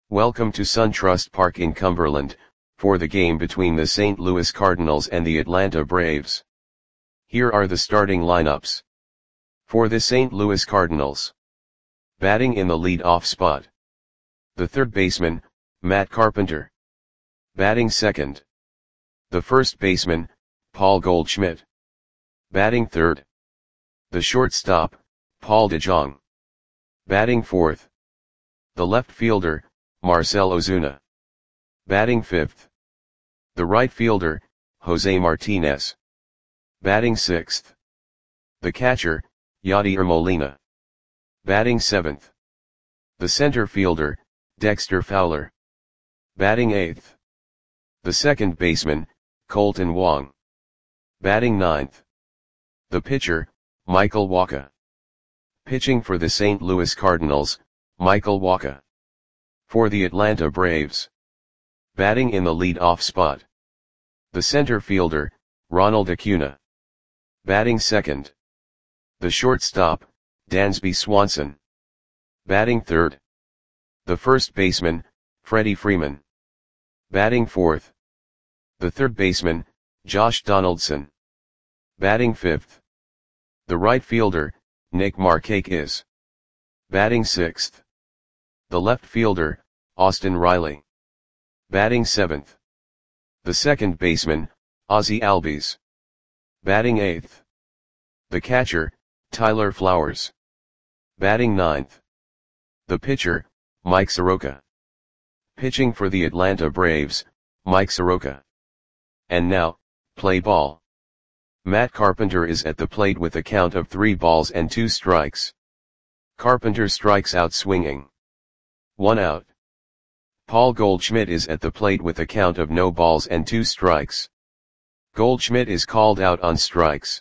Welcome to SunTrust Park in Cumberland, for the game between the St. Louis Cardinals and the Atlanta Braves. Here are the starting lineups. For the St. Louis Cardinals. Batting in the lead-off spot. The third baseman, Matt Carpenter. Batting second. The first baseman, Paul Goldschmidt. Batting third. The shortstop, Paul DeJong. Batting fourth. The left fielder, Marcell Ozuna. Batting fifth. The right fielder, Jose Martinez. Batting sixth. The catcher, Yadier Molina. Batting seventh. The center fielder, Dexter Fowler. Batting eighth. The second baseman, Colton Wong. Batting ninth. The pitcher, Michael Wacha. Pitching for the St. Louis Cardinals, Michael Wacha. For the Atlanta Braves. Batting in the lead-off spot. The center fielder, Ronald Acuna. Batting second. The shortstop, Dansby Swanson. Batting third. The first baseman, Freddie Freeman. Batting fourth. The third baseman, Josh Donaldson. Batting fifth. The right fielder, Nick Markakis. Batting sixth. The left fielder, Austin Riley. Batting seventh. The second baseman, Ozzie Albies. Batting eighth. The catcher, Tyler Flowers. Batting ninth. The pitcher, Mike Soroka. Pitching for the Atlanta Braves, Mike Soroka. And now, play ball. Matt Carpenter is at the plate with a count of 3 balls and 2 strikes. Carpenter strikes out swinging. 1 out. Paul Goldschmidt is at the plate with a count of no balls and 2 strikes. Goldschmidt is called out on strikes.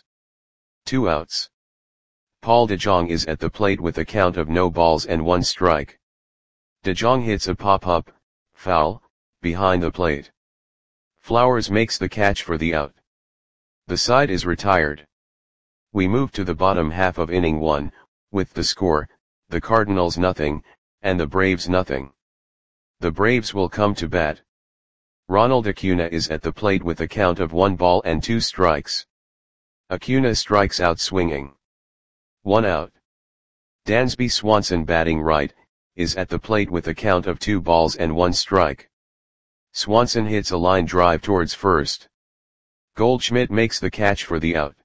2 outs. Paul DeJong is at the plate with a count of no balls and 1 strike. DeJong hits a pop-up, foul, behind the plate. Flowers makes the catch for the out. The side is retired. We move to the bottom half of inning 1, with the score, the Cardinals nothing, and the Braves nothing. The Braves will come to bat. Ronald Acuna is at the plate with a count of 1 ball and 2 strikes. Acuna strikes out swinging. 1 out. Dansby Swanson batting right, is at the plate with a count of 2 balls and 1 strike. Swanson hits a line drive towards first. Goldschmidt makes the catch for the out.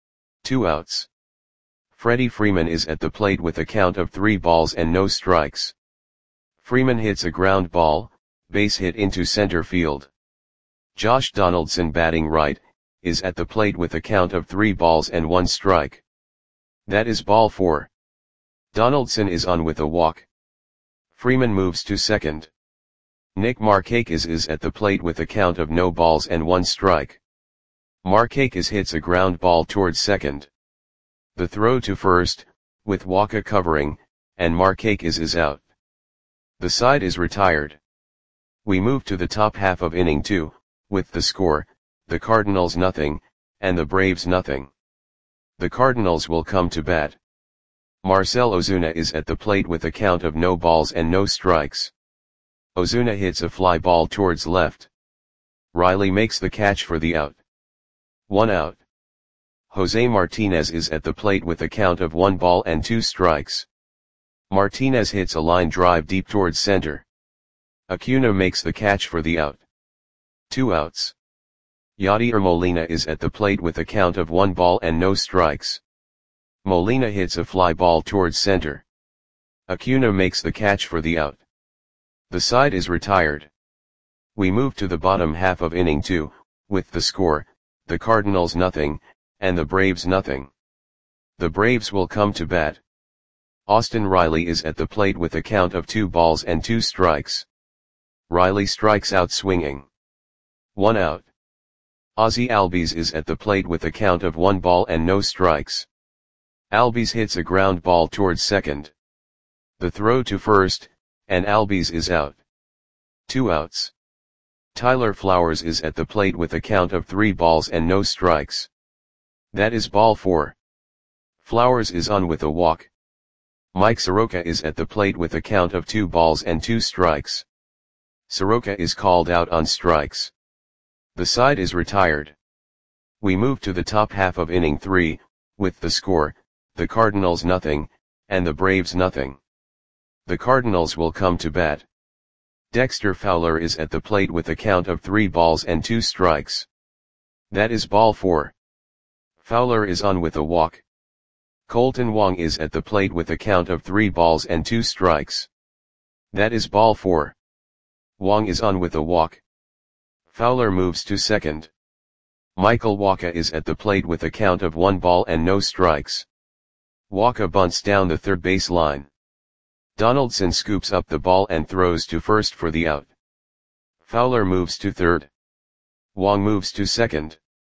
2 outs. Freddie Freeman is at the plate with a count of 3 balls and no strikes. Freeman hits a ground ball, base hit into center field. Josh Donaldson batting right, is at the plate with a count of 3 balls and 1 strike. That is ball 4. Donaldson is on with a walk. Freeman moves to second. Nick Markakis is at the plate with a count of no balls and 1 strike. Markakis hits a ground ball towards second. The throw to first, with Wacha covering, and Markakis is out. The side is retired. We move to the top half of inning 2, with the score, the Cardinals nothing, and the Braves nothing. The Cardinals will come to bat. Marcell Ozuna is at the plate with a count of no balls and no strikes. Ozuna hits a fly ball towards left. Riley makes the catch for the out. 1 out. Jose Martinez is at the plate with a count of 1 ball and 2 strikes. Martinez hits a line drive deep towards center. Acuna makes the catch for the out. 2 outs. Yadier Molina is at the plate with a count of 1 ball and no strikes. Molina hits a fly ball towards center. Acuna makes the catch for the out. The side is retired. We move to the bottom half of inning 2, with the score, the Cardinals nothing, and the Braves nothing. The Braves will come to bat. Austin Riley is at the plate with a count of 2 balls and 2 strikes. Riley strikes out swinging. 1 out. Ozzie Albies is at the plate with a count of 1 ball and no strikes. Albies hits a ground ball towards second. The throw to first, and Albies is out. 2 outs. Tyler Flowers is at the plate with a count of 3 balls and no strikes. That is ball 4. Flowers is on with a walk. Mike Soroka is at the plate with a count of 2 balls and 2 strikes. Soroka is called out on strikes. The side is retired. We move to the top half of inning 3, with the score, the Cardinals nothing, and the Braves nothing. The Cardinals will come to bat. Dexter Fowler is at the plate with a count of 3 balls and 2 strikes. That is ball 4. Fowler is on with a walk. Colton Wong is at the plate with a count of 3 balls and 2 strikes. That is ball 4. Wong is on with a walk. Fowler moves to second. Michael Wacha is at the plate with a count of 1 ball and no strikes. Wacha bunts down the third base line. Donaldson scoops up the ball and throws to first for the out. Fowler moves to third. Wong moves to second.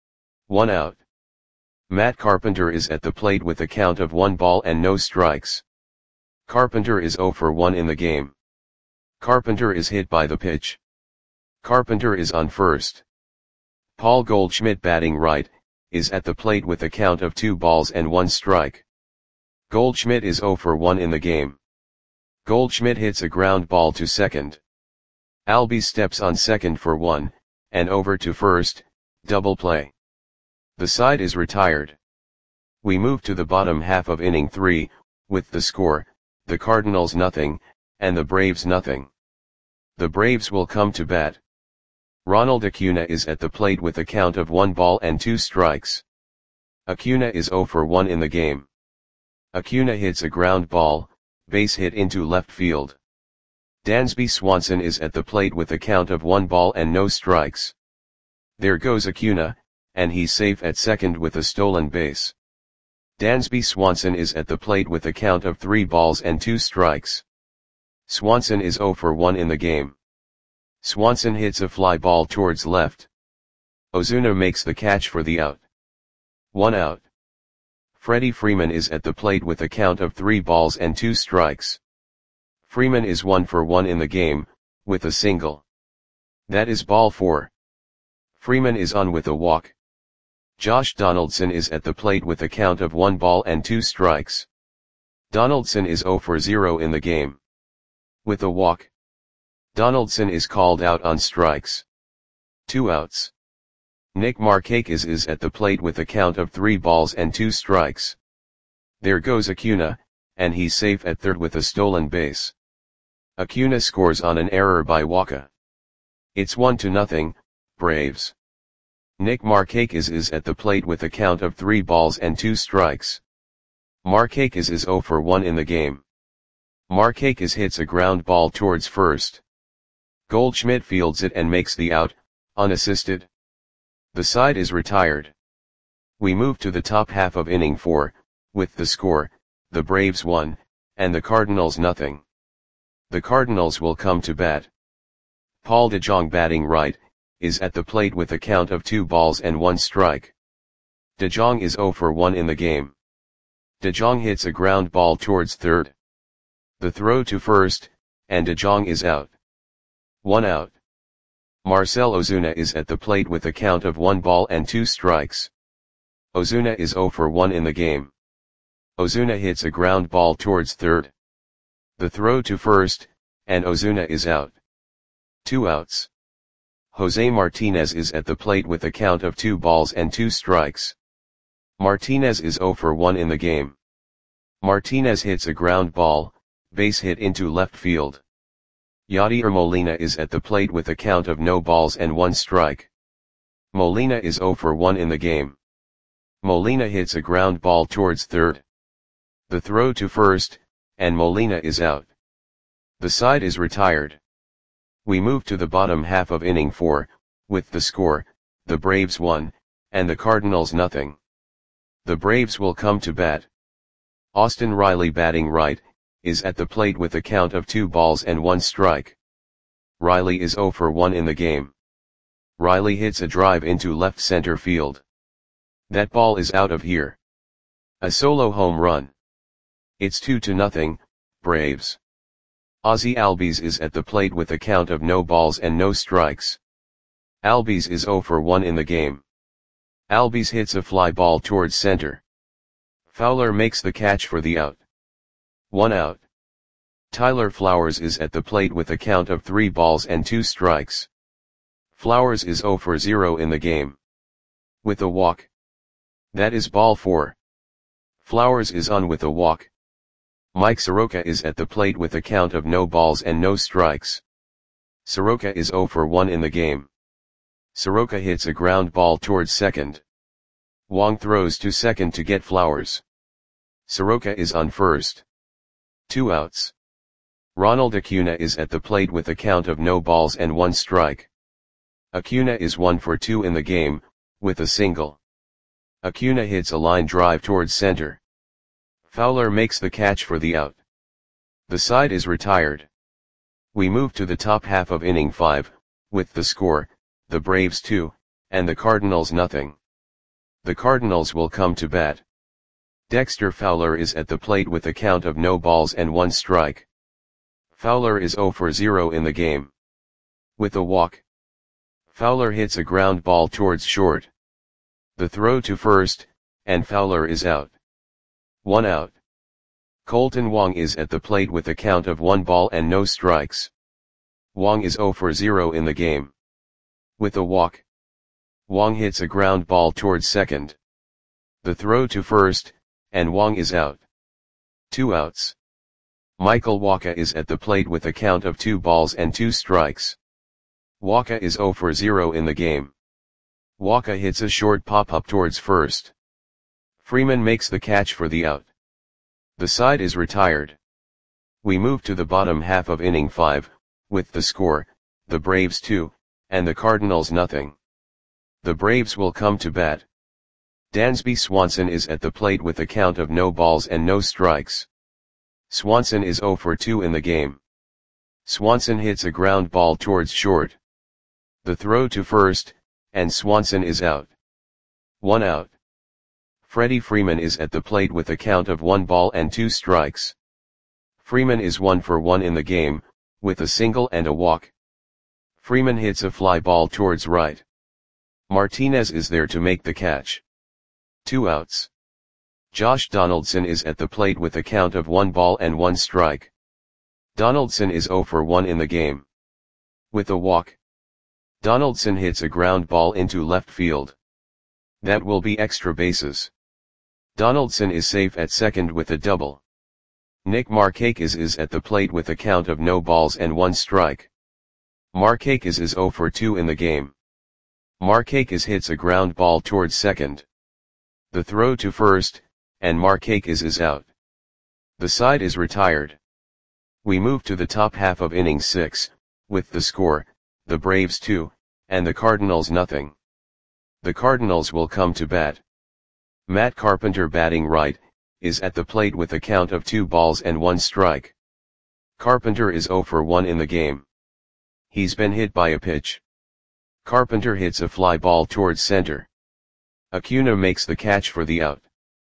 1 out. Matt Carpenter is at the plate with a count of 1 ball and no strikes. Carpenter is 0 for 1 in the game. Carpenter is hit by the pitch. Carpenter is on first. Paul Goldschmidt, batting right, is at the plate with a count of 2 balls and 1 strike. Goldschmidt is 0 for 1 in the game. Goldschmidt hits a ground ball to second. Albies steps on second for 1, and over to first, double play. The side is retired. We move to the bottom half of inning 3, with the score, the Cardinals nothing, and the Braves nothing. The Braves will come to bat. Ronald Acuna is at the plate with a count of 1 ball and 2 strikes. Acuna is 0 for 1 in the game. Acuna hits a ground ball, base hit into left field. Dansby Swanson is at the plate with a count of 1 ball and no strikes. There goes Acuna, and he's safe at second with a stolen base. Dansby Swanson is at the plate with a count of 3 balls and 2 strikes. Swanson is 0 for 1 in the game. Swanson hits a fly ball towards left. Ozuna makes the catch for the out. 1 out. Freddie Freeman is at the plate with a count of 3 balls and 2 strikes. Freeman is 1 for 1 in the game, with a single. That is ball 4. Freeman is on with a walk. Josh Donaldson is at the plate with a count of 1 ball and 2 strikes. Donaldson is 0 for 0 in the game. With a walk. Donaldson is called out on strikes. 2 outs. Nick Markakis is at the plate with a count of 3 balls and 2 strikes. There goes Acuna, and he's safe at third with a stolen base. Acuna scores on an error by Wacha. It's 1-0, Braves. Nick Markakis is at the plate with a count of 3 balls and 2 strikes. Markakis is 0 for 1 in the game. Markakis hits a ground ball towards first. Goldschmidt fields it and makes the out, unassisted. The side is retired. We move to the top half of inning 4, with the score, the Braves 1, and the Cardinals nothing. The Cardinals will come to bat. Paul DeJong, batting right, is at the plate with a count of 2 balls and 1 strike. DeJong is 0 for 1 in the game. DeJong hits a ground ball towards third. The throw to first, and DeJong is out. 1 out. Marcell Ozuna is at the plate with a count of 1 ball and 2 strikes. Ozuna is 0 for 1 in the game. Ozuna hits a ground ball towards third. The throw to first, and Ozuna is out. 2 outs. Jose Martinez is at the plate with a count of 2 balls and 2 strikes. Martinez is 0 for 1 in the game. Martinez hits a ground ball, base hit into left field. Yadier Molina is at the plate with a count of no balls and 1 strike. Molina is 0 for 1 in the game. Molina hits a ground ball towards third. The throw to first, and Molina is out. The side is retired. We move to the bottom half of inning 4, with the score, the Braves 1, and the Cardinals nothing. The Braves will come to bat. Austin Riley, batting right, is at the plate with a count of 2 balls and 1 strike. Riley is 0 for 1 in the game. Riley hits a drive into left center field. That ball is out of here. A solo home run. It's 2-0, Braves. Ozzie Albies is at the plate with a count of no balls and no strikes. Albies is 0 for 1 in the game. Albies hits a fly ball towards center. Fowler makes the catch for the out. 1 out. Tyler Flowers is at the plate with a count of 3 balls and 2 strikes. Flowers is 0 for 0 in the game. With a walk. That is ball 4. Flowers is on with a walk. Mike Soroka is at the plate with a count of no balls and no strikes. Soroka is 0 for 1 in the game. Soroka hits a ground ball towards second. Wong throws to second to get Flowers. Soroka is on first. 2 outs. Ronald Acuna is at the plate with a count of no balls and 1 strike. Acuna is 1 for 2 in the game, with a single. Acuna hits a line drive towards center. Fowler makes the catch for the out. The side is retired. We move to the top half of inning 5, with the score, the Braves 2, and the Cardinals nothing. The Cardinals will come to bat. Dexter Fowler is at the plate with a count of no balls and 1 strike. Fowler is 0 for 0 in the game. With a walk. Fowler hits a ground ball towards short. The throw to first, and Fowler is out. 1 out. Colton Wong is at the plate with a count of 1 ball and no strikes. Wong is 0 for 0 in the game. With a walk. Wong hits a ground ball towards second. The throw to first, and Wong is out. 2 outs. Michael Wacha is at the plate with a count of 2 balls and 2 strikes. Wacha is 0 for 0 in the game. Wacha hits a short pop-up towards first. Freeman makes the catch for the out. The side is retired. We move to the bottom half of inning 5, with the score, the Braves 2, and the Cardinals nothing. The Braves will come to bat. Dansby Swanson is at the plate with a count of no balls and no strikes. Swanson is 0 for 2 in the game. Swanson hits a ground ball towards short. The throw to first, and Swanson is out. 1 out. Freddie Freeman is at the plate with a count of 1 ball and 2 strikes. Freeman is 1 for 1 in the game, with a single and a walk. Freeman hits a fly ball towards right. Martinez is there to make the catch. 2 outs. Josh Donaldson is at the plate with a count of 1 ball and 1 strike. Donaldson is 0 for 1 in the game. With a walk. Donaldson hits a ground ball into left field. That will be extra bases. Donaldson is safe at second with a double. Nick Markakis is at the plate with a count of no balls and 1 strike. Markakis is 0 for 2 in the game. Markakis hits a ground ball towards second. The throw to first, and Markakis is out. The side is retired. We move to the top half of inning 6, with the score, the Braves 2, and the Cardinals nothing. The Cardinals will come to bat. Matt Carpenter batting right, is at the plate with a count of 2 balls and 1 strike. Carpenter is 0 for 1 in the game. He's been hit by a pitch. Carpenter hits a fly ball towards center. Acuna makes the catch for the out.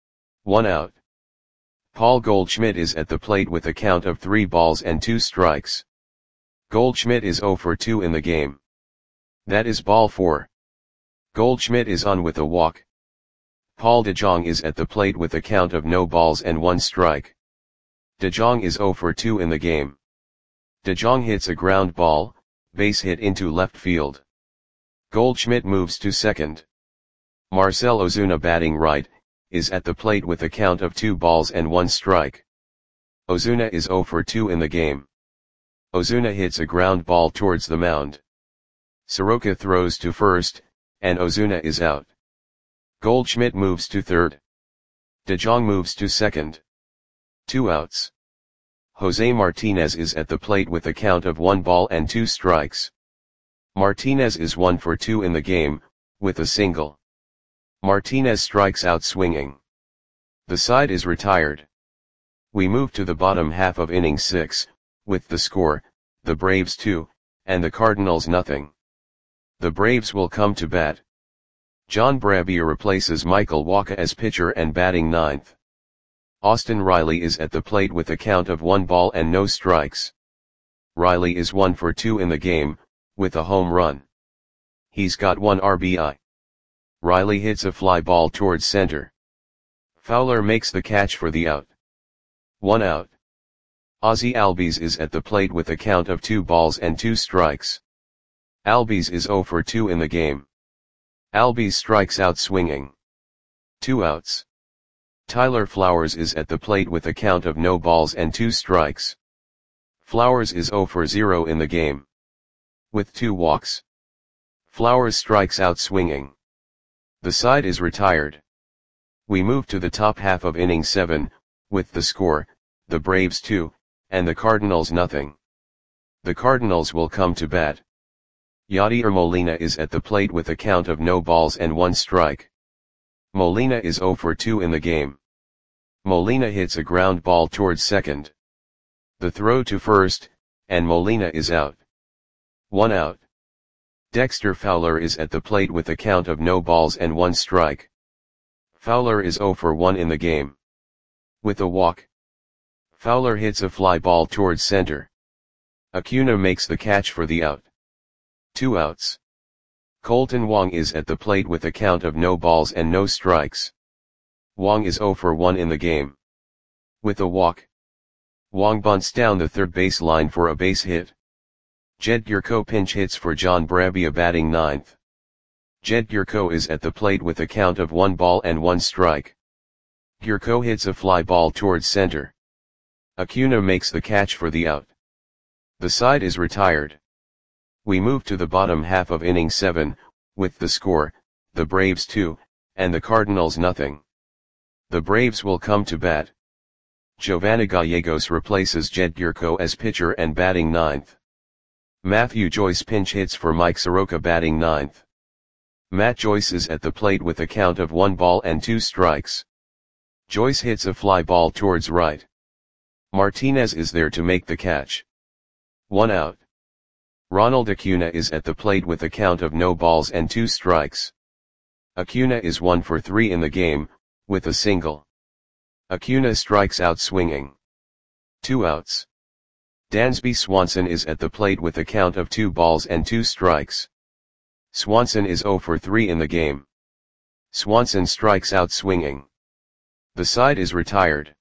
1 out. Paul Goldschmidt is at the plate with a count of 3 balls and 2 strikes. Goldschmidt is 0 for 2 in the game. That is ball 4. Goldschmidt is on with a walk. Paul DeJong is at the plate with a count of no balls and 1 strike. DeJong is 0 for 2 in the game. DeJong hits a ground ball, base hit into left field. Goldschmidt moves to second. Marcell Ozuna batting right, is at the plate with a count of 2 balls and 1 strike. Ozuna is 0 for 2 in the game. Ozuna hits a ground ball towards the mound. Soroka throws to first, and Ozuna is out. Goldschmidt moves to third. DeJong moves to second. 2 outs. Jose Martinez is at the plate with a count of 1 ball and 2 strikes. Martinez is 1 for 2 in the game, with a single. Martinez strikes out swinging. The side is retired. We move to the bottom half of inning 6, with the score, the Braves 2, and the Cardinals nothing. The Braves will come to bat. John Brabier replaces Michael Wacha as pitcher and batting ninth. Austin Riley is at the plate with a count of 1 ball and no strikes. Riley is 1 for 2 in the game, with a home run. He's got 1 RBI. Riley hits a fly ball towards center. Fowler makes the catch for the out. 1 out. Ozzie Albies is at the plate with a count of 2 balls and 2 strikes. Albies is 0 for 2 in the game. Albies strikes out swinging. 2 outs. Tyler Flowers is at the plate with a count of no balls and 2 strikes. Flowers is 0 for 0 in the game. With 2 walks. Flowers strikes out swinging. The side is retired. We move to the top half of inning 7, with the score, the Braves 2, and the Cardinals nothing. The Cardinals will come to bat. Yadier Molina is at the plate with a count of no balls and 1 strike. Molina is 0 for 2 in the game. Molina hits a ground ball towards second. The throw to first, and Molina is out. 1 out. Dexter Fowler is at the plate with a count of no balls and 1 strike. Fowler is 0 for 1 in the game. With a walk. Fowler hits a fly ball towards center. Acuna makes the catch for the out. 2 outs. Colton Wong is at the plate with a count of no balls and no strikes. Wong is 0 for 1 in the game. With a walk. Wong bunts down the third base line for a base hit. Jed Gyorko pinch hits for John Brabia batting 9th. Jed Gyorko is at the plate with a count of 1 ball and 1 strike. Gyorko hits a fly ball towards center. Acuna makes the catch for the out. The side is retired. We move to the bottom half of inning 7, with the score, the Braves 2, and the Cardinals nothing. The Braves will come to bat. Giovanni Gallegos replaces Jed Gyorko as pitcher and batting 9th. Matthew Joyce pinch hits for Mike Soroka batting 9th. Matt Joyce is at the plate with a count of 1 ball and 2 strikes. Joyce hits a fly ball towards right. Martinez is there to make the catch. 1 out. Ronald Acuna is at the plate with a count of no balls and 2 strikes. Acuna is 1 for 3 in the game, with a single. Acuna strikes out swinging. 2 outs. Dansby Swanson is at the plate with a count of 2 balls and 2 strikes. Swanson is 0 for 3 in the game. Swanson strikes out swinging. The side is retired.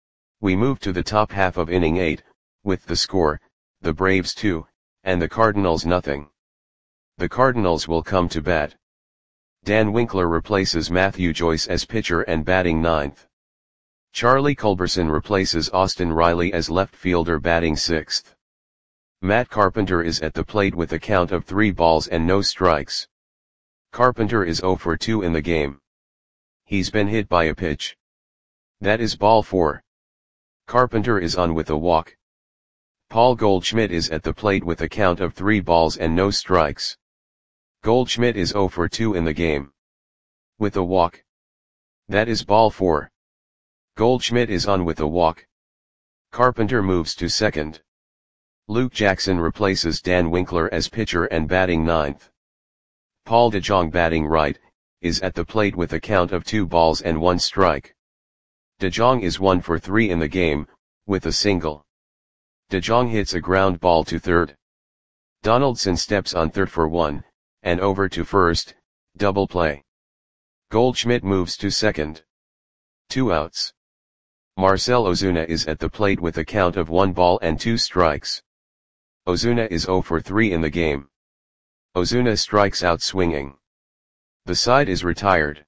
We move to the top half of inning 8, with the score, the Braves 2, and the Cardinals nothing. The Cardinals will come to bat. Dan Winkler replaces Matthew Joyce as pitcher and batting 9th. Charlie Culberson replaces Austin Riley as left fielder batting 6th. Matt Carpenter is at the plate with a count of 3 balls and no strikes. Carpenter is 0 for 2 in the game. He's been hit by a pitch. That is ball 4. Carpenter is on with a walk. Paul Goldschmidt is at the plate with a count of 3 balls and no strikes. Goldschmidt is 0 for 2 in the game. With a walk. That is ball 4. Goldschmidt is on with a walk. Carpenter moves to second. Luke Jackson replaces Dan Winkler as pitcher and batting 9th. Paul DeJong batting right, is at the plate with a count of 2 balls and 1 strike. DeJong is 1 for 3 in the game, with a single. DeJong hits a ground ball to third. Donaldson steps on third for 1, and over to first, double play. Goldschmidt moves to second. 2 outs. Marcell Ozuna is at the plate with a count of 1 ball and 2 strikes. Ozuna is 0 for 3 in the game. Ozuna strikes out swinging. The side is retired.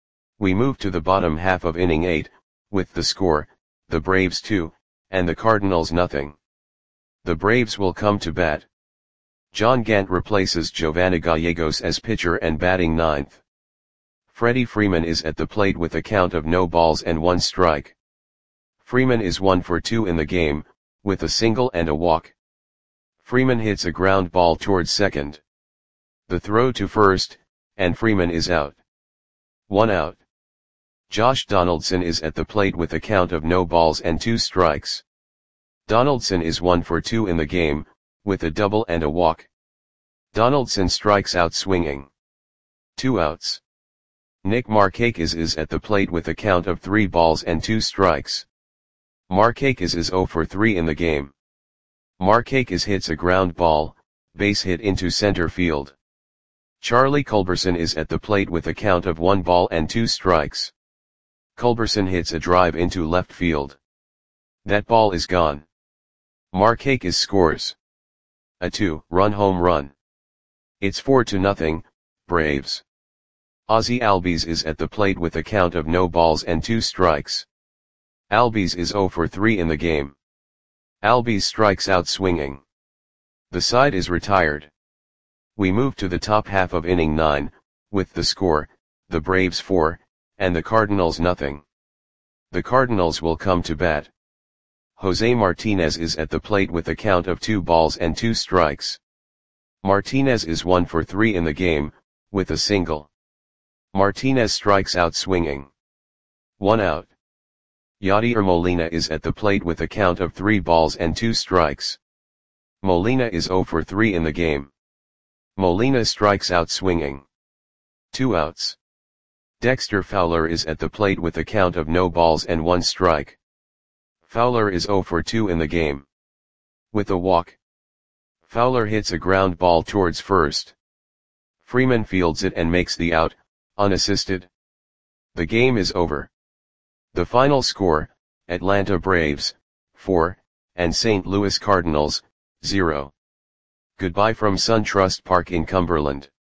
We move to the bottom half of inning 8, with the score, the Braves 2, and the Cardinals nothing. The Braves will come to bat. John Gant replaces Giovanni Gallegos as pitcher and batting 9th. Freddie Freeman is at the plate with a count of no balls and 1 strike. Freeman is 1 for 2 in the game, with a single and a walk. Freeman hits a ground ball towards second. The throw to first, and Freeman is out. 1 out. Josh Donaldson is at the plate with a count of no balls and 2 strikes. Donaldson is 1 for 2 in the game, with a double and a walk. Donaldson strikes out swinging. 2 outs. Nick Markakis is at the plate with a count of 3 balls and 2 strikes. Markakis is 0 for 3 in the game. Markakis hits a ground ball, base hit into center field. Charlie Culberson is at the plate with a count of 1 ball and 2 strikes. Culberson hits a drive into left field. That ball is gone. Markakis scores a 2-run home run. It's 4-0, Braves. Ozzie Albies is at the plate with a count of no balls and 2 strikes. Albies is 0 for 3 in the game. Albies strikes out swinging. The side is retired. We move to the top half of inning 9, with the score, the Braves 4, and the Cardinals nothing. The Cardinals will come to bat. Jose Martinez is at the plate with a count of 2 balls and 2 strikes. Martinez is 1 for 3 in the game, with a single. Martinez strikes out swinging. 1 out. Yadier Molina is at the plate with a count of 3 balls and 2 strikes. Molina is 0 for 3 in the game. Molina strikes out swinging. 2 outs. Dexter Fowler is at the plate with a count of no balls and 1 strike. Fowler is 0 for 2 in the game. With a walk. Fowler hits a ground ball towards first. Freeman fields it and makes the out, unassisted. The game is over. The final score, Atlanta Braves, 4, and St. Louis Cardinals, 0. Goodbye from SunTrust Park in Cumberland.